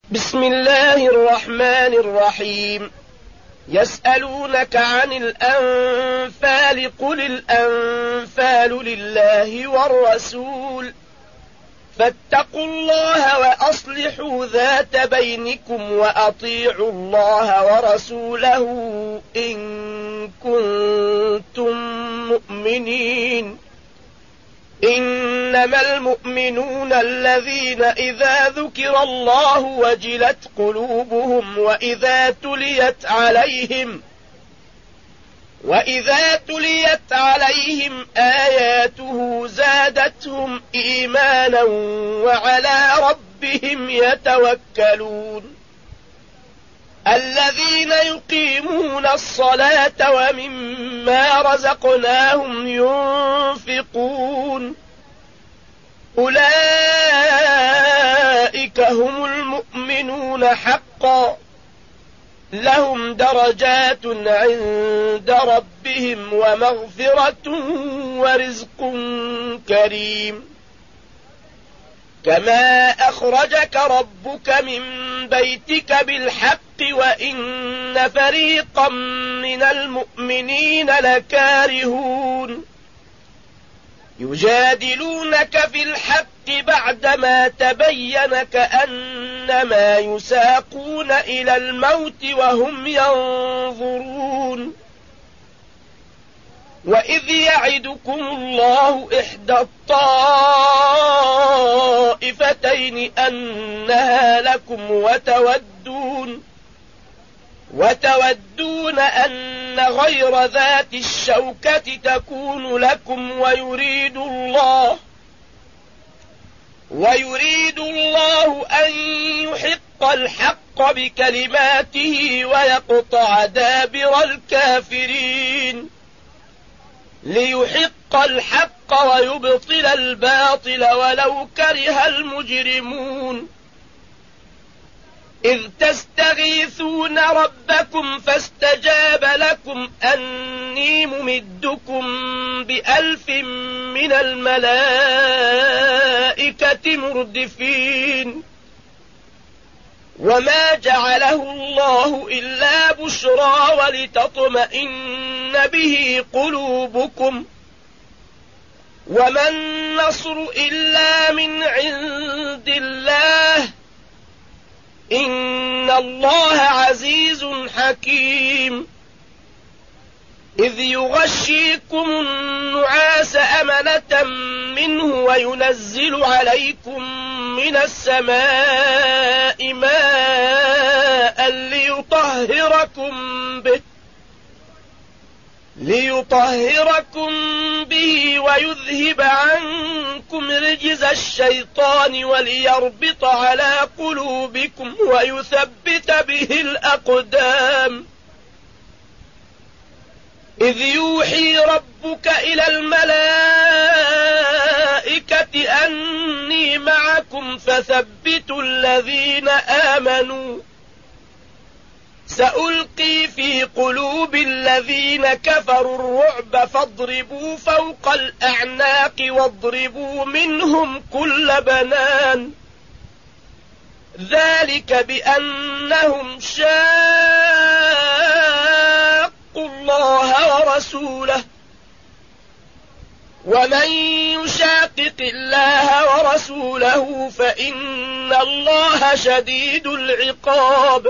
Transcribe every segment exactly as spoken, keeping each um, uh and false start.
بسم الله الرحمن الرحيم. يسألونك عن الأنفال قل الأنفال لله والرسول فاتقوا الله وأصلحوا ذات بينكم وأطيعوا الله ورسوله إن كنتم مؤمنين. إنما المؤمنون الذين إذا ذكر الله وجلت قلوبهم وإذا تليت عليهم وإذا تليت عليهم آياته زادتهم إيمانا وعلى ربهم يتوكلون. الذين يقيمون الصلاة ومما رزقناهم ينفقون أولئك هم المؤمنون حقا لهم درجات عند ربهم ومغفرة ورزق كريم. كما أخرجك ربك من بيتك بالحق وإن فريقا من المؤمنين لكارهون يجادلونك في الحق بعدما تبين كأنما يساقون إلى الموت وهم ينظرون. وإذ يعدكم الله إحدى الطائفتين أنها لكم وتودون وتودون أن غير ذات الشوكة تكون لكم ويريد الله ويريد الله أن يحق الحق بكلماته ويقطع دابر الكافرين ليحق الحق ويبطل الباطل ولو كره المجرمون. إذ تستغيثون ربكم فاستجاب لكم أني ممدكم بألف من الملائكة مردفين. وما جعله الله إلا بشرى ولتطمئن به قلوبكم وما النصر إلا من عند الله إن الله عزيز حكيم. إذ يغشيكم النعاس أمنة منه وينزل عليكم من السماء ماء ليطهركم به ليطهركم به ويذهب عنكم رجز الشيطان وليربط على قلوبكم ويثبت به الأقدام. إذ يوحي ربك إلى الملائكة أني معكم فثبتوا الذين آمنوا سألقي في قلوب الذين كفروا الرعب فاضربوا فوق الأعناق واضربوا منهم كل بنان ذلك بأنهم شاقوا الله ورسوله ومن يشاقق الله ورسوله فإن الله شديد العقاب.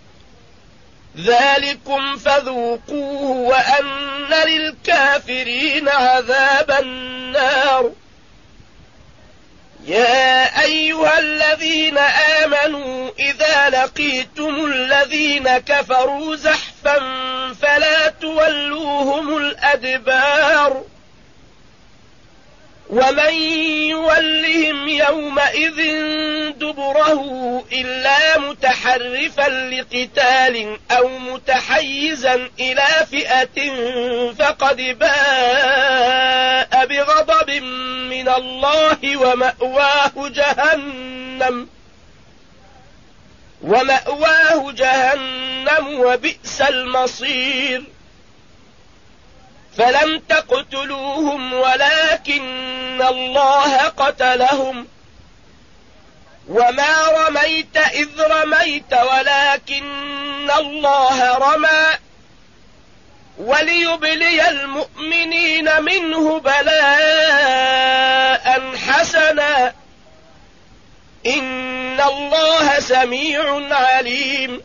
ذلكم فذوقوه وأن للكافرين عذاب النار. يا أيها الذين آمنوا إذا لقيتم الذين كفروا زحفا فلا تولوهم الأدبار ومن يولهم يومئذ دبره إلا متحرفا لقتال أو متحيزا إلى فئة فقد باء بغضب من الله ومأواه جهنم ومأواه جهنم وبئس المصير. فلم تقتلوهم ولكن الله قتلهم وما رميت رميت إذ رميت ولكن الله رمى وليبلي المؤمنين منه بلاء حسنا إن الله سميع عليم.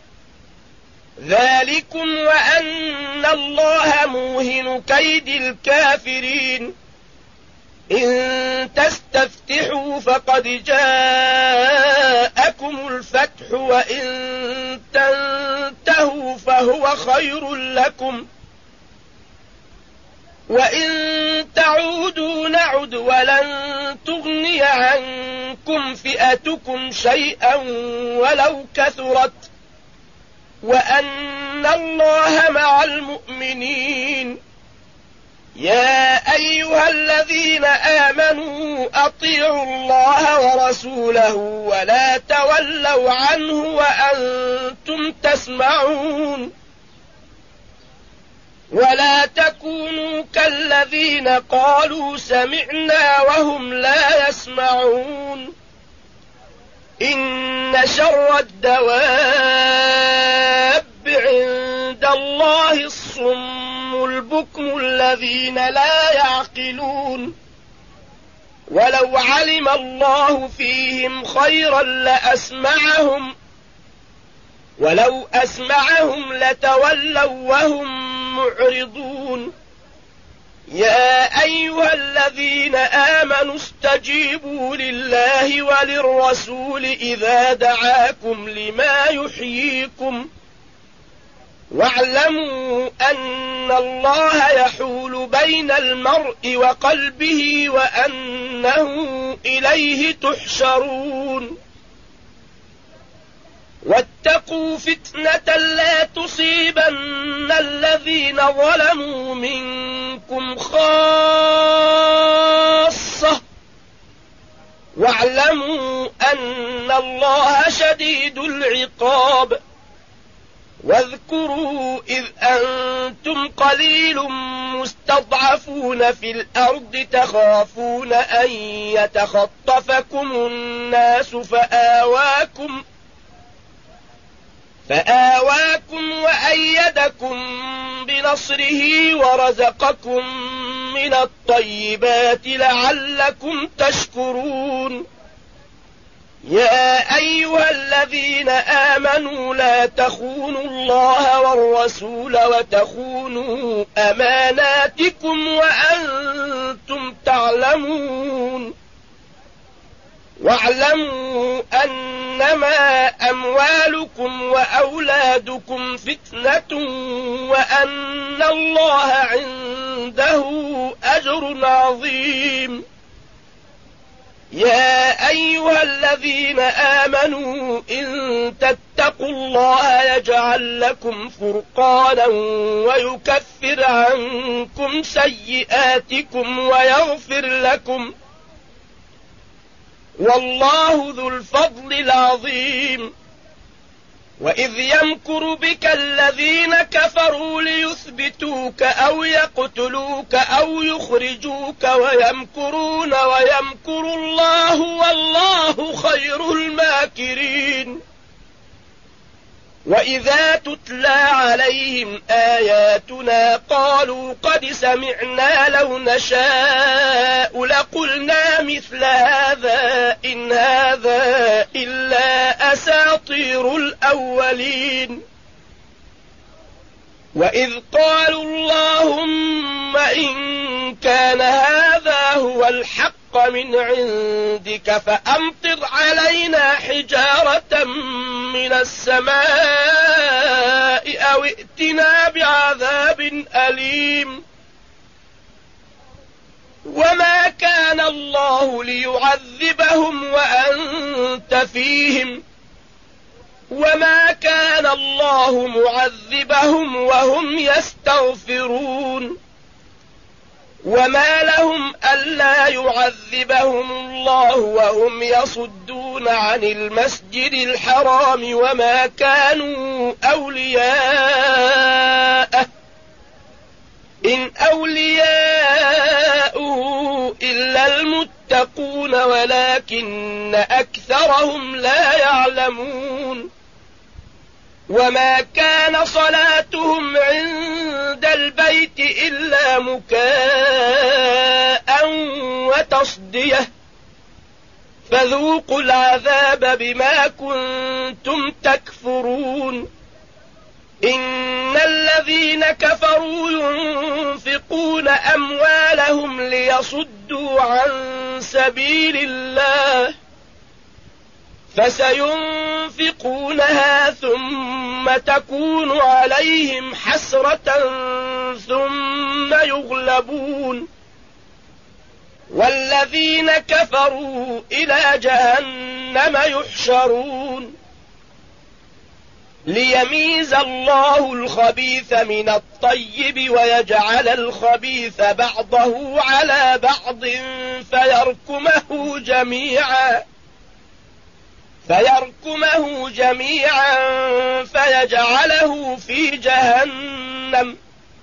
ذلكم وأن الله موهن كيد الكافرين. إن تستفتحوا فقد جاءكم الفتح وإن تنتهوا فهو خير لكم وإن تعودوا نعد ولن تغني عنكم فئتكم شيئا ولو كثرت وأن الله مع المؤمنين. يا أيها الذين آمنوا أطيعوا الله ورسوله ولا تولوا عنه وأنتم تسمعون. ولا تكونوا كالذين قالوا سمعنا وهم لا يسمعون. إن شر الدواب عند الله الصم البكم الذين لا يعقلون. ولو علم الله فيهم خيرا لأسمعهم ولو أسمعهم لتولوا وهم معرضون. يا أيها الذين آمنوا استجيبوا لله وللرسول إذا دعاكم لما يحييكم واعلموا أن الله يحول بين المرء وقلبه وأنه إليه تحشرون. واتقوا فتنة لا تصيبن الذين ظلموا منكم خاصة واعلموا أن الله شديد العقاب. واذكروا إذ أنتم قليل مستضعفون في الأرض تخافون أن يتخطفكم الناس فآواكم فآواكم وأيدكم بنصره ورزقكم من الطيبات لعلكم تشكرون. يا أيها الذين آمنوا لا تخونوا الله والرسول وتخونوا أماناتكم وأنتم تعلمون. واعلموا أنما أموالكم وأولادكم فتنة وأن الله عنده أجر عظيم. يا أيها الذين آمنوا إن تتقوا الله يجعل لكم فرقانا ويكفر عنكم سيئاتكم ويغفر لكم والله ذو الفضل العظيم. وإذ يمكر بك الذين كفروا ليثبتوك أو يقتلوك أو يخرجوك ويمكرون ويمكر الله والله خير الماكرين. وإذا تتلى عليهم آياتنا قالوا قد سمعنا لو نشاء لقلنا مثل هذا إن هذا إلا أساطير الأولين. وإذ قالوا اللهم إن كان هذا هو الحق من عندك فأمطر علينا حجارة من السماء أو ائتنا بعذاب أليم. وما كان الله ليعذبهم وأنت فيهم وما كان الله معذبهم وهم يستغفرون. وما لهم ألا يعذبهم الله وهم يصدون عن المسجد الحرام وما كانوا أولياءه إن أولياؤه إلا المتقون يتقون ولكن أكثرهم لا يعلمون وما كان صلاتهم عند البيت إلا مكاء وتصدية فذوقوا العذاب بما كنتم تكفرون إن الذين كفروا ينفقون أموالهم ليصدوا عن سبيل الله فسينفقونها ثم تكون عليهم حسرة ثم يغلبون والذين كفروا إلى جهنم يحشرون ليميز الله الخبيث من الطيب ويجعل الخبيث بعضه على بعض فيركمه جميعا فيركمه جميعا فيجعله في جهنم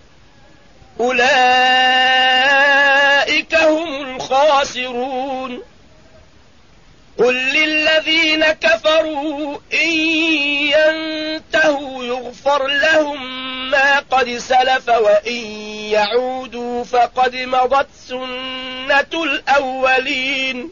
أولئك هم الخاسرون قل للذين كفروا إن ينتهوا يغفر لهم ما قد سلف وإن يعودوا فقد مضت سنة الأولين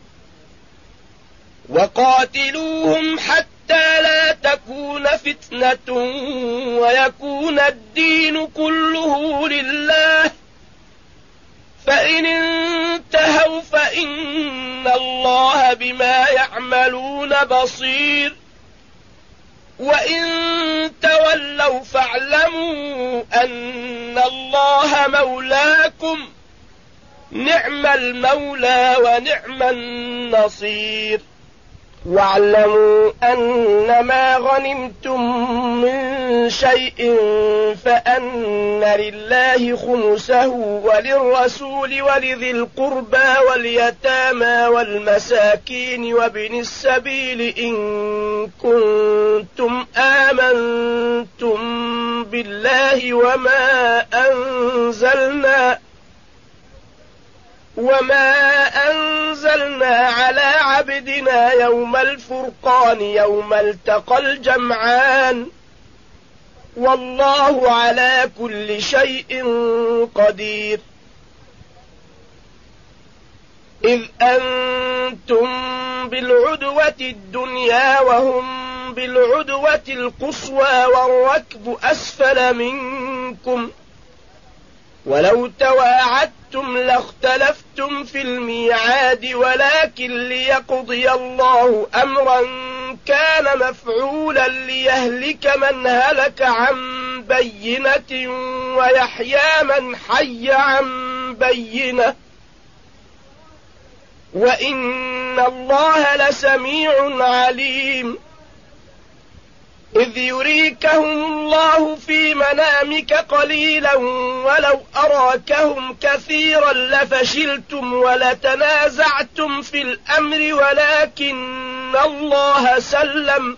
وقاتلوهم حتى لا تكون فتنة ويكون الدين كله لله فإن انتهوا فإن الله بما يعملون بصير وإن تولوا فاعلموا أن الله مولاكم نعم المولى ونعم النصير واعلموا أنما غنمتم من شيء فأن لله خمسه وللرسول ولذي القربى واليتامى والمساكين وابن السبيل إن كنتم آمنتم بالله وما أنزلنا وما أنزلنا على عبدنا يوم الفرقان يوم التقى الجمعان والله على كل شيء قدير إذ أنتم بالعدوة الدنيا وهم بالعدوة القصوى والركب أسفل منكم ولو تواعدتم لاختلفتم في الميعاد ولكن ليقضي الله أمرا كان مفعولا ليهلك من هلك عن بينة ويحيى من حي عن بينة وإن الله لسميع عليم إذ يريكهم الله في منامك قليلا ولو أراكهم كثيرا لفشلتم ولتنازعتم في الأمر ولكن الله سلم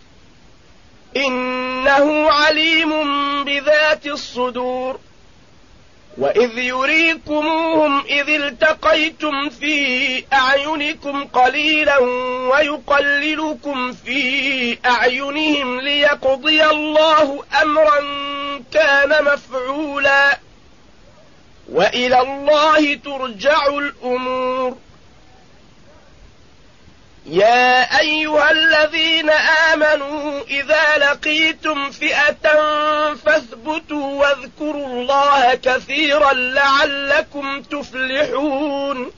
إنه عليم بذات الصدور وإذ يريكموهم إذ التقيتم في أعينكم قليلا ويقللكم في أعينهم ليقضي الله أمرا كان مفعولا وإلى الله ترجع الأمور يا أيها الذين آمنوا إذا لقيتم فئة فاثبتوا واذكروا الله كثيرا لعلكم تفلحون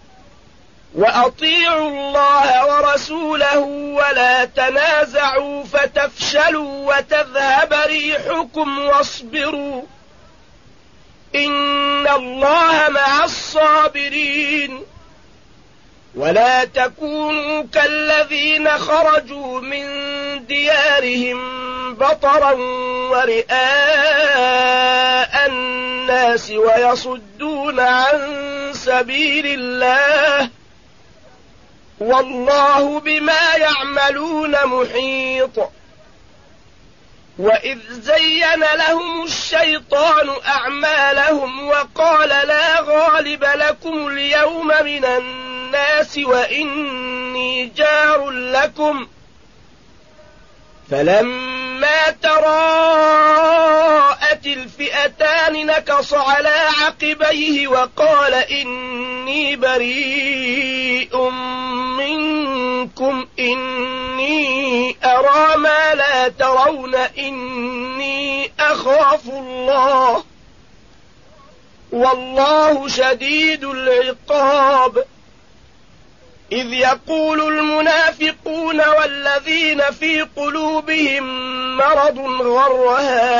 وأطيعوا الله ورسوله ولا تنازعوا فتفشلوا وتذهب ريحكم واصبروا إن الله مع الصابرين ولا تكونوا كالذين خرجوا من ديارهم بطرا ورئاء الناس ويصدون عن سبيل الله والله بما يعملون محيط وإذ زين لهم الشيطان أعمالهم وقال لا غالب لكم اليوم من الناس وإني جار لكم فلما تراءت الفئتان نكص على عقبيه وقال إني بريء منكم إني أرى ما لا ترون إني أخاف الله والله شديد العقاب إذ يقول المنافقون والذين في قلوبهم مرض غر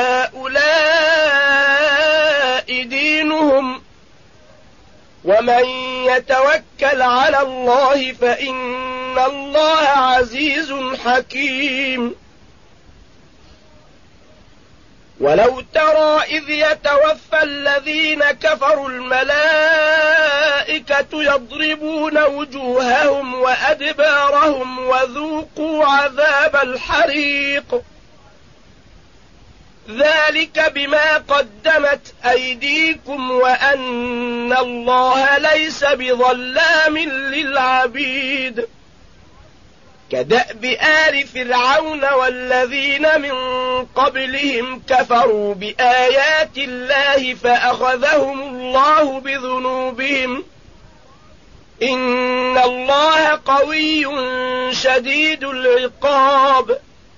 هؤلاء دينهم ومن يتوكل على الله فإن الله عزيز حكيم ولو ترى إذ يتوفى الذين كفروا الملائكة يضربون وجوههم وأدبارهم وذوقوا عذاب الحريق ذلك بما قدمت أيديكم وأن الله ليس بظلام للعبيد كدأب آل فرعون والذين من قبلهم كفروا بآيات الله فأخذهم الله بذنوبهم إن الله قوي شديد العقاب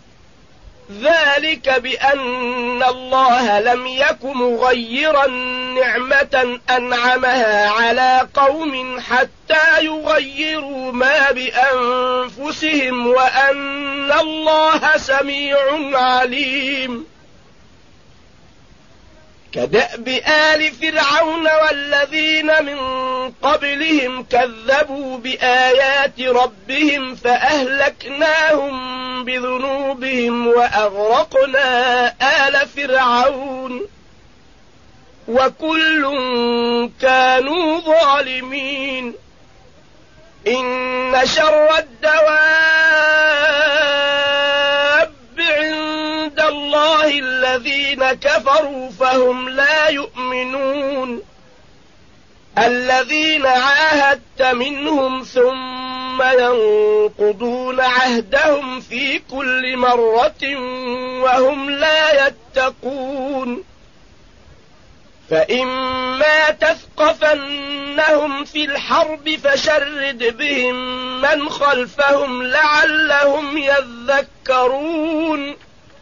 ذلك بأن الله لم يك مغيرا نعمة أنعمها على قوم حتى يغيروا ما بأنفسهم وأن الله سميع عليم كدأب آل فرعون والذين من قبلهم كذبوا بآيات ربهم فأهلكناهم بذنوبهم وأغرقنا آل فرعون وكل كانوا ظالمين إن شر الدواب عند الله الذين كفروا فهم لا يؤمنون الذين عاهدت منهم ثم ينقضون عهدهم في كل مرة وهم لا يتقون فإما تثقفنهم في الحرب فشرد بهم من خلفهم لعلهم يذكرون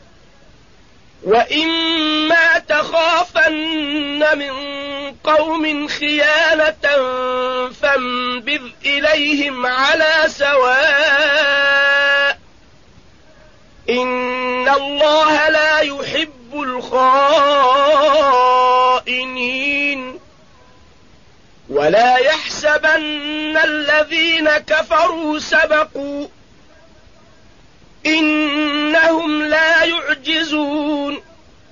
وإما تخافن من قوم خيانة فانبذ إليهم على سواء إن الله لا يحب الخائنين ولا يحسبن الذين كفروا سبقوا إنهم لا يعجزون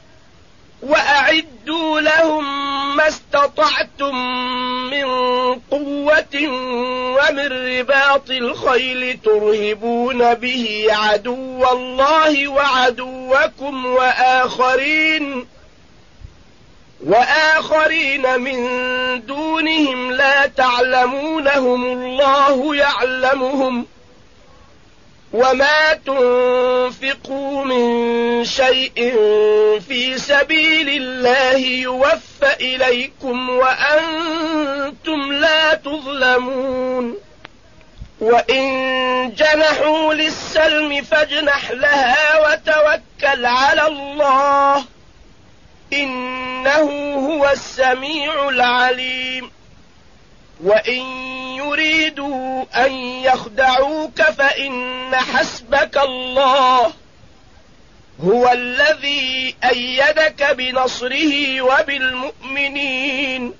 وأعدوا لهم ما استطعتم من قوة ومن رباط الخيل ترهبون به عدو الله وعدوكم وآخرين وآخرين من دونهم لا تعلمونهم الله يعلمهم وما تنفقوا من شيء في سبيل الله يوفى إليكم وأنتم لا تظلمون وإن جنحوا للسلم فاجنح لها وتوكل على الله إنه هو السميع العليم وإن يريدوا أن يخدعوك فإن حسبك الله هو الذي أيدك بنصره وبالمؤمنين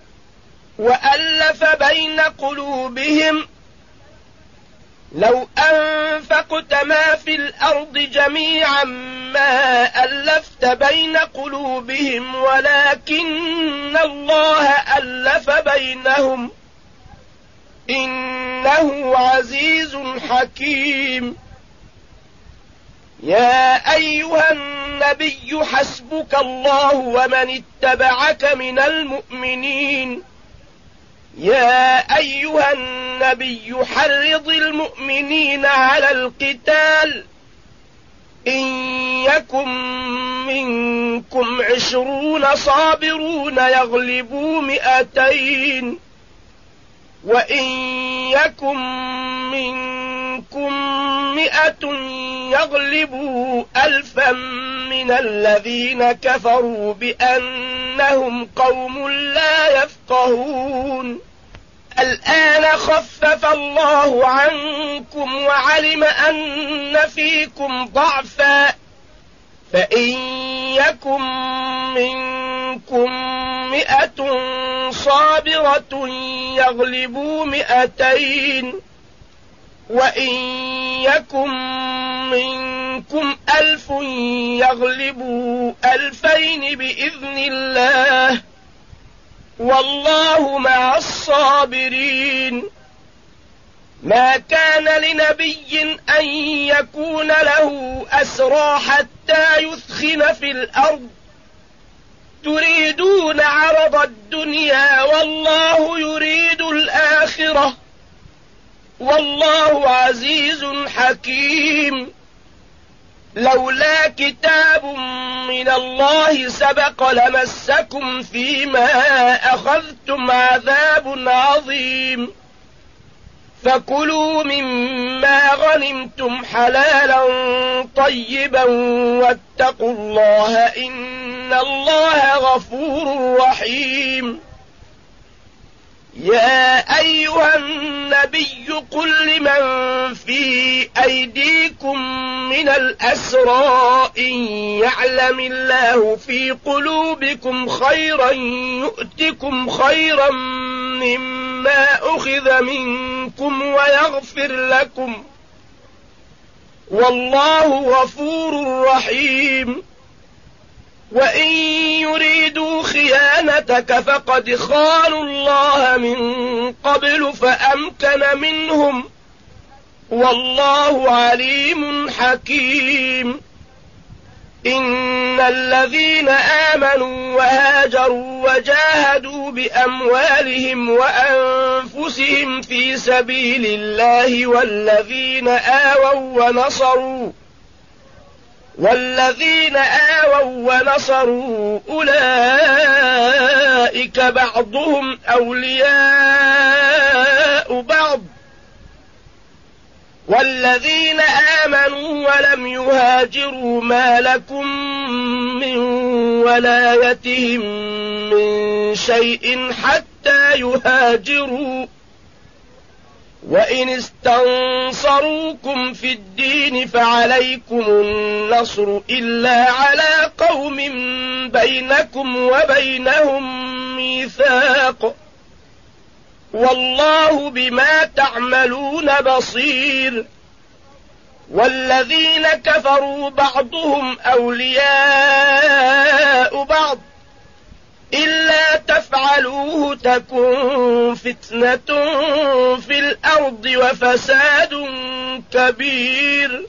وألف بين قلوبهم لو أنفقت ما في الأرض جميعا ما ألفت بين قلوبهم ولكن الله ألف بينهم إنه عزيز حكيم يا أيها الناس النبي حسبك الله ومن اتبعك من المؤمنين يا أيها النبي حرض المؤمنين على القتال إن يكن منكم عشرون صابرون يغلبوا مئتين وإن يكن منكم مئة يغلبوا ألفا من الذين كفروا بأنهم قوم لا يفقهون الآن خفف الله عنكم وعلم أن فيكم ضعفا فإن يكن منكم مئة صابرة يغلبوا مئتين وإن يكن منكم ألف يغلبوا ألفين بإذن الله والله مع الصابرين ما كان لنبي أن يكون له أسرى حتى يثخن في الأرض تريدون عرض الدنيا والله يريد الآخرة والله عزيز حكيم لولا كتاب من الله سبق لمسكم فيما أخذتم عذاب عظيم فكلوا مما غنمتم حلالا طيبا واتقوا الله إن الله غفور رحيم يا أيها النبي قل لمن في أيديكم من الأسرى إن يعلم الله في قلوبكم خيرا يؤتكم خيرا مما أخذ منكم ويغفر لكم والله غفور رحيم وإن يريدوا خيانتك فقد خانوا الله من قبل فأمكن منهم والله عليم حكيم إن الذين آمنوا وهاجروا وجاهدوا بأموالهم وأنفسهم في سبيل الله والذين آووا ونصروا والذين آووا ونصروا أولئك بعضهم أولياء بعض والذين آمنوا ولم يهاجروا ما لكم من ولايتهم من شيء حتى يهاجروا وإن استنصروكم في الدين فعليكم النصر إلا على قوم بينكم وبينهم ميثاق والله بما تعملون بصير والذين كفروا بعضهم أولياء بعض إلا تفعلوه تكن فتنة في الأرض وفساد كبير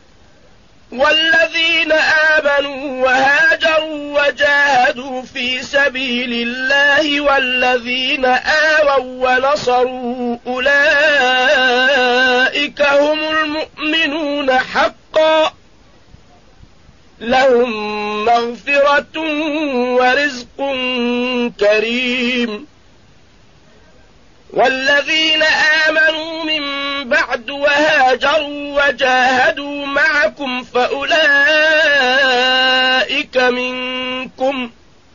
والذين آمنوا وهاجروا وجاهدوا في سبيل الله والذين آووا ونصروا أولئك هم المؤمنون حقا لهم مغفرة ورزق كريم والذين آمنوا من بعد وهاجروا وجاهدوا معكم فأولئك منكم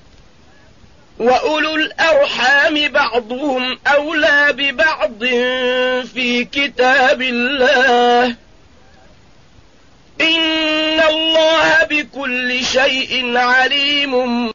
وأولو الأرحام بعضهم أولى ببعض في كتاب الله إن الله بكل شيء عليم